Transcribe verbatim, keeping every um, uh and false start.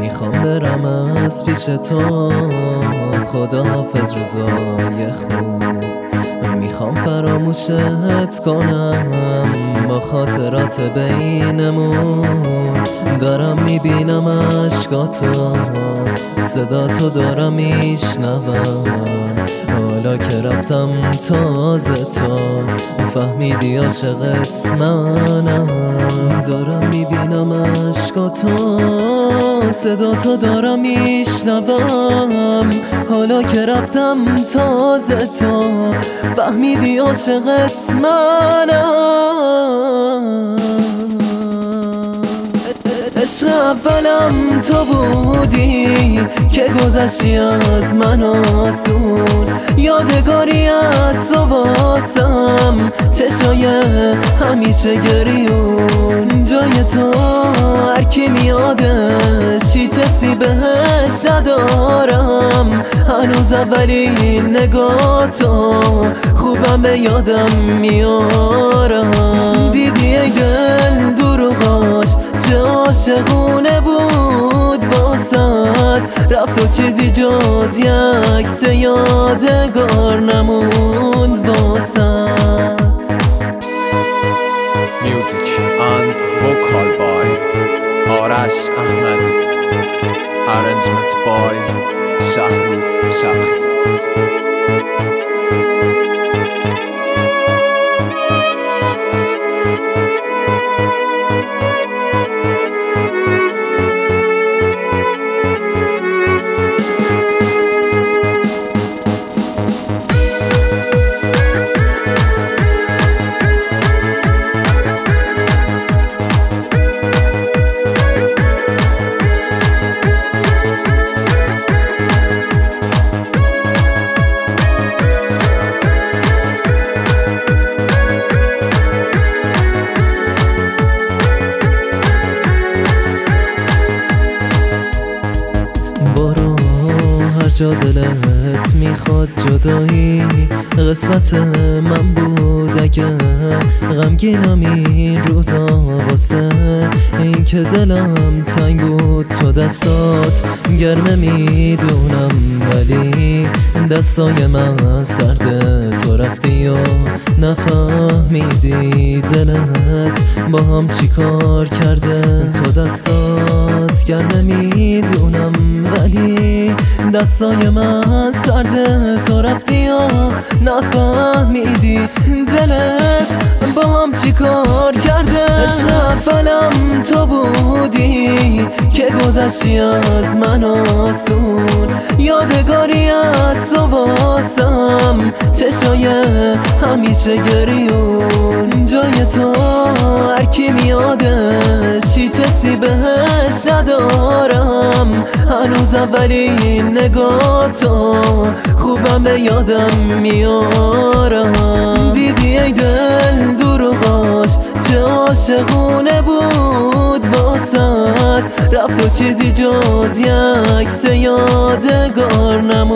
میخوام برم از پیش تو، خداحافظ روزای خوب. میخوام فراموشت کنم با خاطرات بینمون. دارم میبینم عشقاتو، صدا تو دارم میشنوم. حالا که رفتم تازه تو فهمیدی عاشقت منم. دارم میبینم عشقاتو، صدا تو دارم میشنوم. حالا که رفتم تازه تو فهمیدی عاشقت منم. عشق اولم تو بودی که گذشتی از من آسون. یادگاری از تو واسم چشای همیشه گریون. جای تو هر کی میادش هیچ حسی بهش ندارم. هنوز اولین نگاه تو خوبم به یادم میارم. دیدی ای دل دروغاش چه عاشقونه بود واسد. رفت و چیزی جز یک عکس یادگار نموند واسد. Music and vocal by آرش احمدی. Arrangement by شهروز شبخیز. جا دلت میخواد جدایی قسمت من بود. اگه غمگینم این روزا واسه این که دلم تنگ بود. تو دستات گرمه میدونم ولی دستای من سرده. تو رفتی و نفهمیدی دلت با هم چی کار کرده. تو دستات گرمه میدونم ولی دستای من سرده. تو رفتی و نفهمیدی دلت با هم چی کار کرده. عشق اولم تو بودی که گذشتی از من آسون. یادگاری از تو واسم چشای همیشه گریون. جای تو هر کی میادش هیچ حسی بهش ندارم. هنوز اولین نگاه تو خوبم به یادم میارم. دیدی ای دل دروغاش چه عاشقونه بود واسد. رفت و چیزی جز یک عکس یادگار نموند.